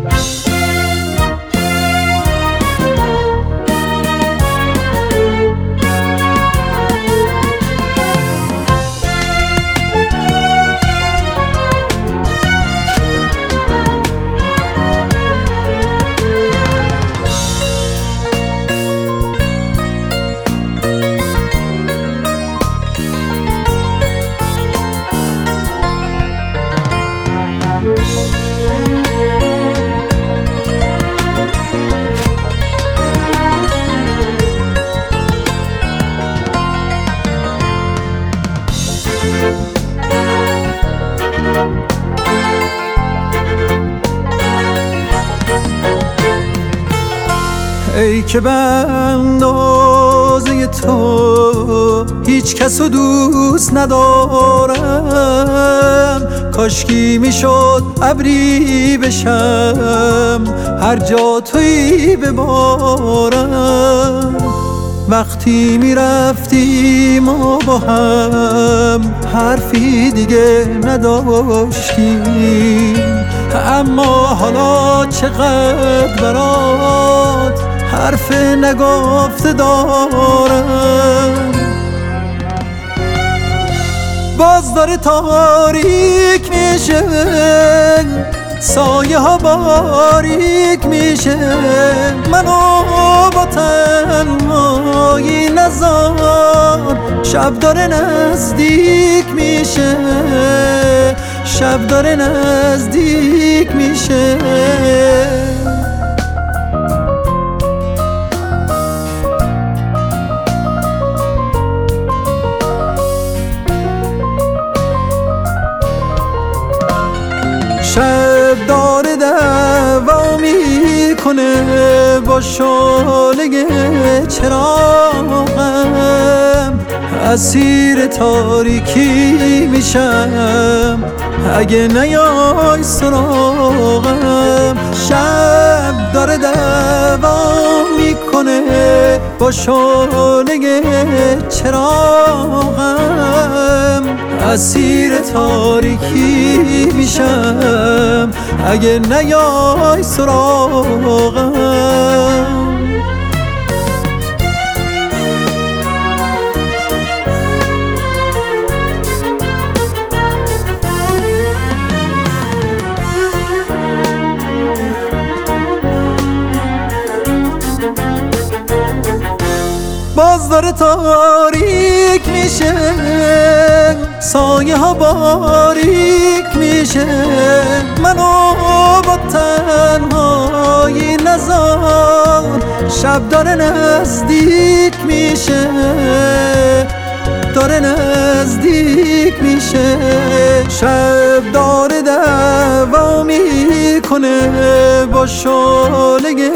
ای که به اندازه تو هیچ کس رو دوست ندارم، کاشکی میشد ابری بشم هر جا تویی ببارم. وقتی میرفتی ما با هم حرفی دیگه نداشتیم، اما حالا چقدر برات حرف نگفته دارم. باز داره تاریک میشه، سایه ها باریک میشه، منو با تنهایی نذار. شب داره نزدیک میشه، شب داره نزدیک میشه. شب داره دعوا میکنه با شعله چراغم، اسیر تاریکی میشم اگه نیای سراغم. شب داره دعوا میکنه با شعله چراغم، اسیر تاریکی میشم اگه نیای سراغم. باز داره تاریک میشه، سایه ها باریک میشه، منو با تنهایی نذار. شب داره نزدیک میشه، داره نزدیک میشه. شب داره دعوا میکنه با شعله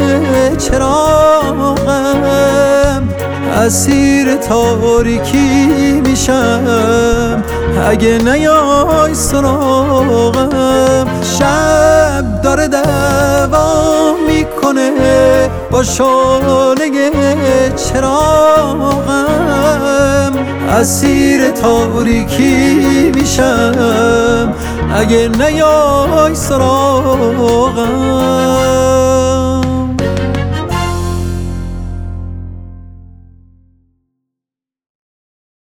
چراغم، اسیر تاریکی میشم اگه نیای سراغم. شب داره دعوا میکنه با شعله چراغم، اسیر تاریکی میشم اگه نیای سراغم.